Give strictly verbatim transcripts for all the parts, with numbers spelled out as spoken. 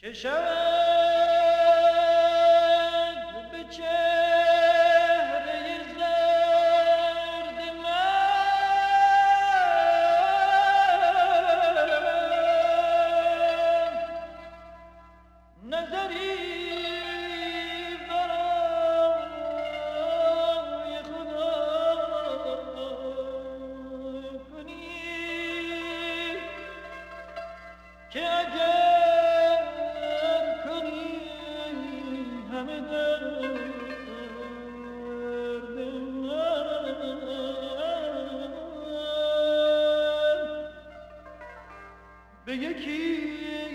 که شود به چهره زرد من نظری برای خدا کنی که اگر به یکی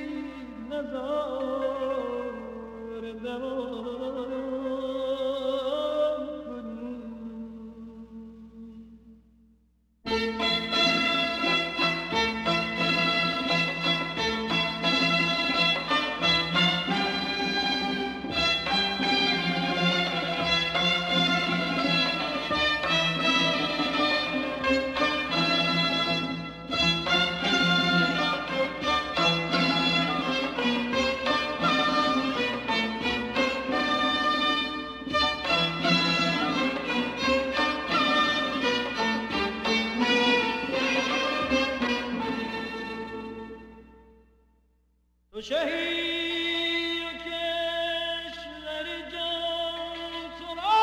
نظر دوام کنی. تو شهی و کشور جان تو را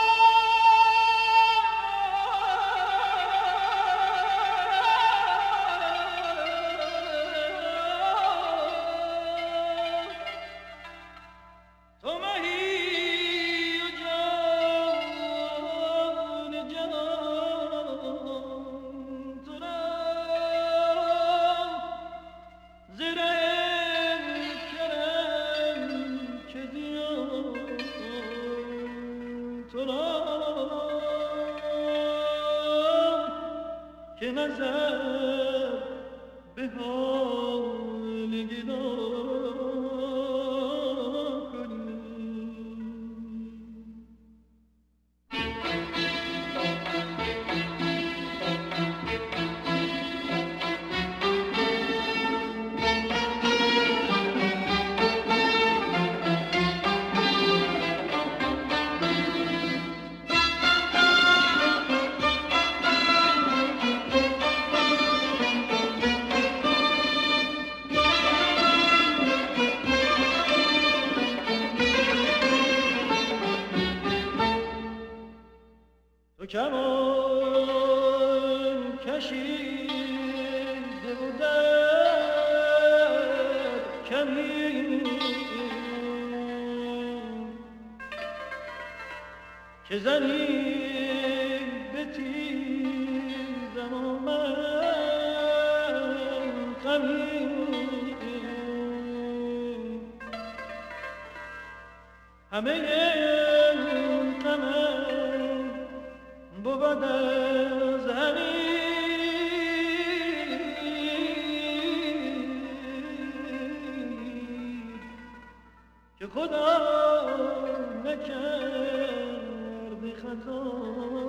تو مهی و جان جان تو را زیره که نظر به حال گدا کنی. تو کمان کشیده و در کمین که زنی به تیزم و من غمین همه غمم بود از همین که خدا نکرد خطا